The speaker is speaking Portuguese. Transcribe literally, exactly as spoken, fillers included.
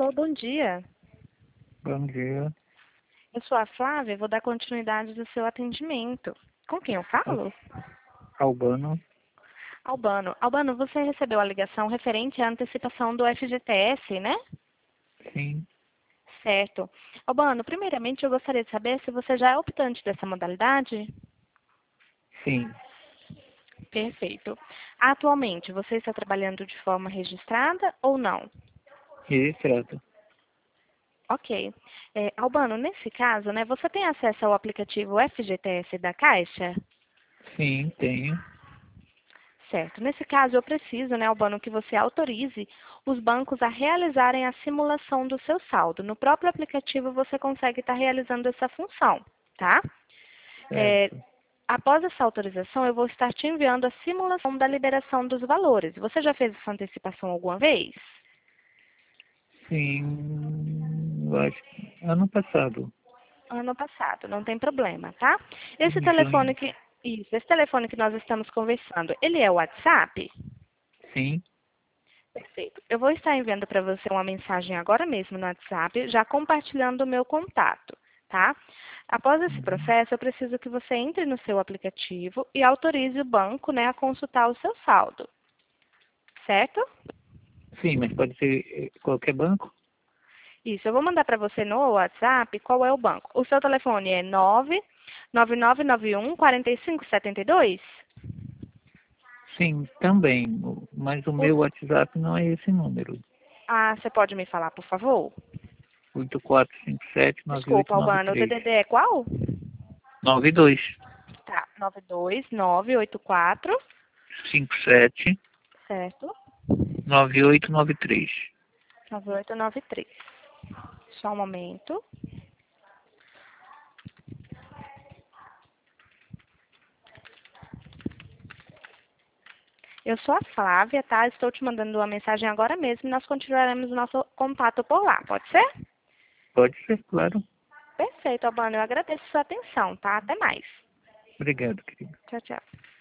Alô, bom dia. Bom dia. Eu sou a Flávia e vou dar continuidade do seu atendimento. Com quem eu Al- falo? Albano? Albano. Albano, você recebeu a ligação referente à antecipação do F G T S, né? Sim, Certo. Albano, primeiramente eu gostaria de saber se você já é optante dessa modalidade. sim. Perfeito. Atualmente, você está trabalhando de forma registrada ou não? Registrado. Ok. É, Albano, nesse caso, né, você tem acesso ao aplicativo F G T S da Caixa? Sim, tenho. Certo. Nesse caso, eu preciso, né, Albano, que você autorize os bancos a realizarem a simulação do seu saldo. No próprio aplicativo, você consegue estar realizando essa função, tá? É, Certo. após essa autorização, eu vou estar te enviando a simulação da liberação dos valores. Você já fez essa antecipação alguma vez? Sim, eu acho que ano passado, Ano passado, não tem problema, tá? Esse em telefone junho. que, isso, esse telefone que nós estamos conversando, ele é o WhatsApp? Sim, Perfeito. Eu vou estar enviando para você uma mensagem agora mesmo no WhatsApp, já compartilhando o meu contato, tá? Após esse uhum. processo, eu preciso que você entre no seu aplicativo e autorize o banco, né, a consultar o seu saldo, certo? Sim, mas pode ser eh, qualquer banco? Isso, eu vou mandar para você no WhatsApp qual é o banco. O seu telefone é nove nove nove nove um quatro cinco sete dois? Sim, também. o- Mas o O- meu WhatsApp não é esse número. Ah, você pode me falar, por favor? oito quatro cinco sete nove oito Desculpa, nove Albano, o três. D D D é qual? nove dois Tá, nove dois nove oito quatro, cinco sete certo? nove oito nove três. nove oito nove três. Só um momento. Eu sou a Flávia, tá? Estou te mandando uma mensagem agora mesmo e nós continuaremos o nosso contato por lá, pode ser? Pode ser, claro. Perfeito, Albano. Eu agradeço a sua atenção, tá? Até mais. Obrigado, querido. Tchau, tchau.